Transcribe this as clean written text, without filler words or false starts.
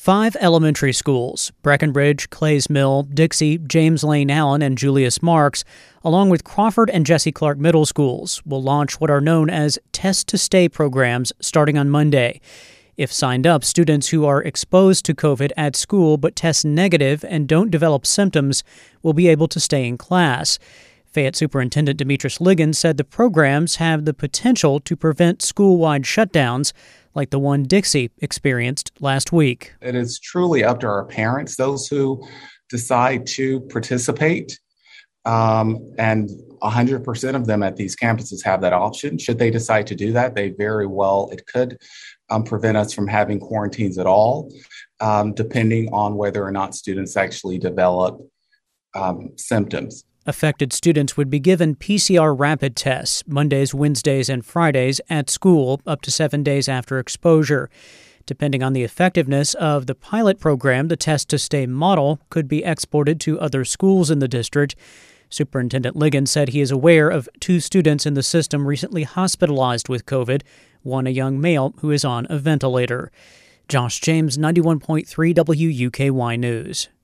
5 elementary schools, Breckenridge, Clays Mill, Dixie, James Lane Allen, and Julius Marks, along with Crawford and Jesse Clark Middle Schools, will launch what are known as Test to Stay programs starting on Monday. If signed up, students who are exposed to COVID at school but test negative and don't develop symptoms will be able to stay in class. Fayette Superintendent Demetris Liggins said the programs have the potential to prevent school-wide shutdowns like the one Dixie experienced last week. It is truly up to our parents, those who decide to participate, and 100% of them at these campuses have that option. Should they decide to do that, it could prevent us from having quarantines at all, depending on whether or not students actually develop symptoms. Affected students would be given PCR rapid tests Mondays, Wednesdays, and Fridays at school up to 7 days after exposure. Depending on the effectiveness of the pilot program, the Test to Stay model could be exported to other schools in the district. Superintendent Liggins said he is aware of 2 students in the system recently hospitalized with COVID, one a young male who is on a ventilator. Josh James, 91.3 WUKY News.